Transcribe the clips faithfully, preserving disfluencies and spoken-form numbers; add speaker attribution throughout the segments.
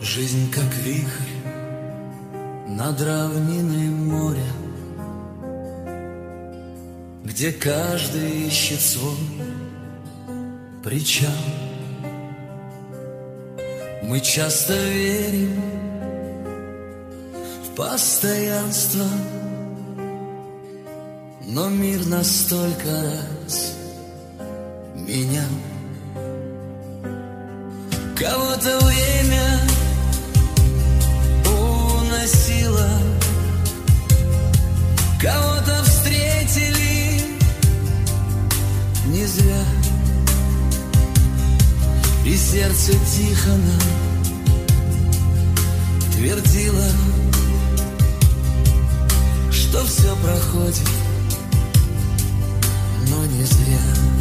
Speaker 1: Жизнь как вихрь над равниной моря, где каждый ищет свой причал. Мы часто верим в постоянство, но мир настолько раз менял. Кого-то время уносило, кого-то встретили не зря, и сердце тихо нам твердило, что все проходит, но не зря.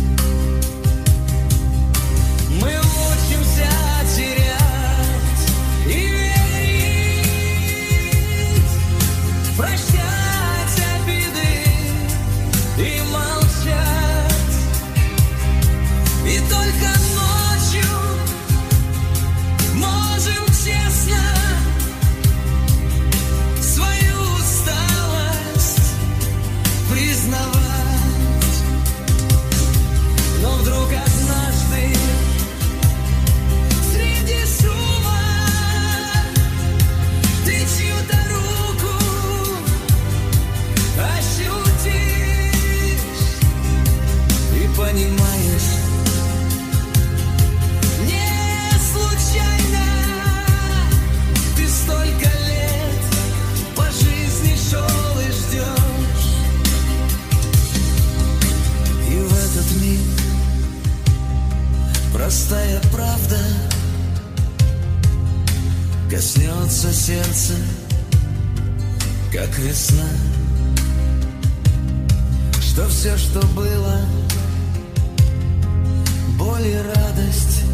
Speaker 1: Мы учимся терять и верить, прощать обиды и молчать, и только ночью можем честно свою усталость признавать. Но вдруг однажды среди шума ты чью-то руку ощутишь и понимаешь, не случайно ты столько лет по жизни шел и ждешь. И в этот миг простая правда коснется сердца, как весна, что все, что было, боль и радость